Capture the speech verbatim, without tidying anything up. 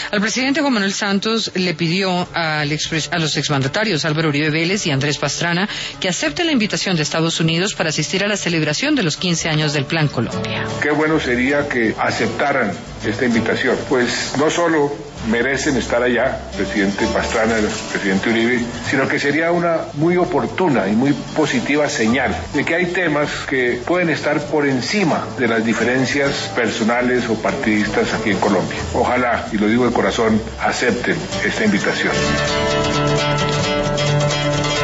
Al presidente Juan Manuel Santos le pidió al expres, a los exmandatarios Álvaro Uribe Vélez y Andrés Pastrana que acepten la invitación de Estados Unidos para asistir a la celebración de los quince años del Plan Colombia. Qué bueno sería que aceptaran esta invitación, pues no solo merecen estar allá, presidente Pastrana, presidente Uribe, sino que sería una muy oportuna y muy positiva señal de que hay temas que pueden estar por encima de las diferencias personales o partidistas aquí en Colombia. Ojalá, y lo digo de corazón, acepten esta invitación.